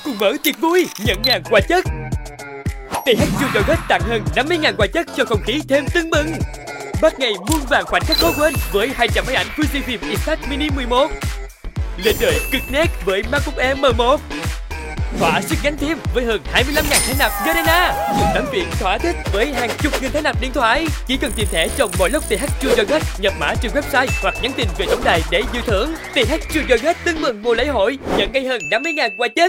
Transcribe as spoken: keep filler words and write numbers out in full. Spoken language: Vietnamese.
cùng mở tiệc vui nhận ngàn quà chất. tê hát Sugar tặng hơn năm mươi ngàn quà chất cho không khí thêm tưng bừng. Bắt ngày muôn vàn khoảnh khắc khó quên với hai trăm máy ảnh Fujifilm X Mini mười một. Lên đời cực nét với MacBook Air M một. Thỏa sức gánh thêm với hơn hai mươi lăm nghìn thẻ nạp Garena. Tấm chuyện thỏa thích với hàng chục nghìn thẻ nạp điện thoại. Chỉ cần tìm thẻ trong mọi lúc tê hát Sugar nhập mã trên website hoặc nhắn tin về tổng đài để dự thưởng. tê hát Sugar tưng mừng mùa lễ hội nhận ngay hơn năm mươi ngàn quà chất.